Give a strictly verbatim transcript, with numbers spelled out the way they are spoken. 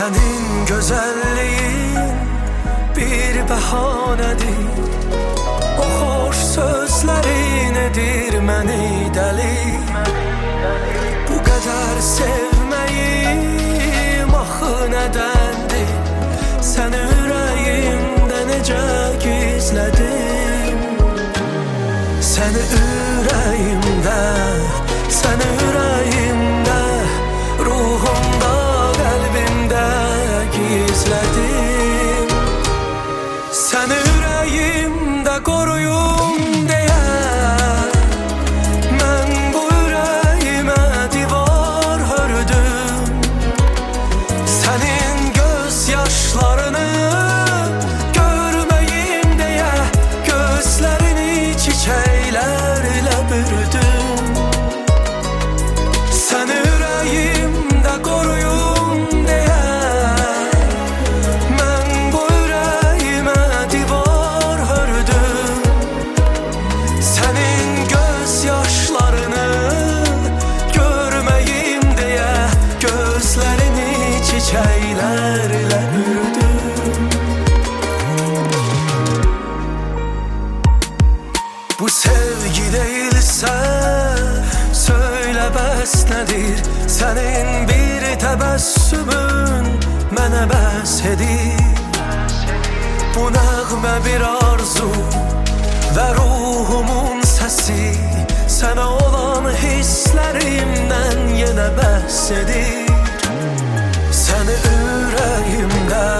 Senin güzelliğin bir bahanedir. O hoş sözlerin edir beni deli. Bu kadar sevmeyim ahı nedendir? Seni yüreğimde nece gizledim? Seni yüreğimde, seni yüreğimde, ruhumda, kalbimde gizledim. Seni yüreğimde koruyum diye ben bu yüreğime divar ördüm. Senin gözyaşlarını görmeyim diye gözlerini çiçeklerle bürdüm. Seni yüreğimde koruyum diye ben bu yüreğime divar ördüm. Senin gözyaşlarını görmeyim diye gözlerini çiçeklerle bürdüm. Bu sevgi değilse söyle bəs nedir? Senin bir tebessümün mənə bəs edir. Bu nəğmə bir arzu ve ruhumun sesi, sana olan hislerimden yine bəs edir. Seni yüreğimde,